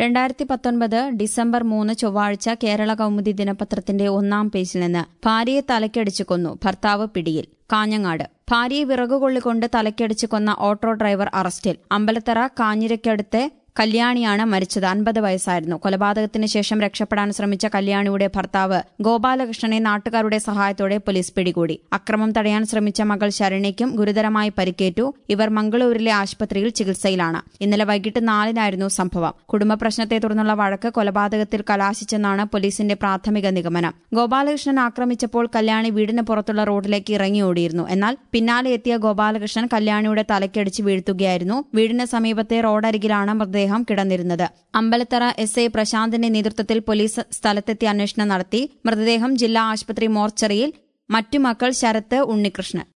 2019 December 3 ചൊവ്വാഴ്ച കേരള കൗമുദി ദിനപത്രത്തിന്റെ 1-ാം പേജിൽ നിന്ന് ഭാര്യയെ തലക്കടിച്ചു കൊന്നു, ഭർത്താവ് പിടിയിൽ. കാഞ്ഞങ്ങാട് ഭാര്യയെ വിറകുകൊള്ളിക്കൊണ്ട് തലക്കടിച്ചു കൊന്ന ഓട്ടോ ഡ്രൈവർ അറസ്റ്റിൽ. അമ്പലത്തറ കാഞ്ഞിരക്കടുത്തെ കല്യാണിയാണ് മരിച്ചത്. 50 വയസ്സായിരുന്നു. കൊലപാതകത്തിന് ശേഷം രക്ഷപ്പെടാൻ ശ്രമിച്ച കല്യാണിയുടെ ഭർത്താവ് ഗോപാലകൃഷ്ണനെ നാട്ടുകാരുടെ സഹായത്തോടെ പോലീസ് പിടികൂടി. അക്രമം തടയാൻ ശ്രമിച്ച മകൾ ശരണ്യയ്ക്കും ഗുരുതരമായി പരിക്കേറ്റു. ഇവർ മംഗളൂരിലെ ആശുപത്രിയിൽ ചികിത്സയിലാണ്. ഇന്നലെ വൈകിട്ട് 4-നായിരുന്നു സംഭവം. കുടുംബ പ്രശ്നത്തെ തുടർന്നുള്ള വഴക്ക് കൊലപാതകത്തിൽ കലാശിച്ചെന്നാണ് പോലീസിന്റെ പ്രാഥമിക നിഗമനം. ഗോപാലകൃഷ്ണൻ ആക്രമിച്ചപ്പോൾ കല്യാണി വീടിന് പുറത്തുള്ള റോഡിലേക്ക് ഇറങ്ങി ഓടിയിരുന്നു. എന്നാൽ പിന്നാലെ എത്തിയ ഗോപാലകൃഷ്ണൻ കല്യാണിയുടെ തലയ്ക്കടിച്ച് വീഴ്ത്തുകയായിരുന്നു. വീടിന് സമീപത്തെ റോഡരികിലാണ് മൃതദേഹം കിടന്നിരുന്നത്. അമ്പലത്തറ എസ്ഐ പ്രശാന്തിന്റെ നേതൃത്വത്തിൽ പോലീസ് സ്ഥലത്തെത്തി അന്വേഷണം നടത്തി. മൃതദേഹം ജില്ലാ ആശുപത്രി മോർച്ചറിയിൽ. മറ്റു മക്കൾ ശരത്ത്, ഉണ്ണികൃഷ്ണൻ.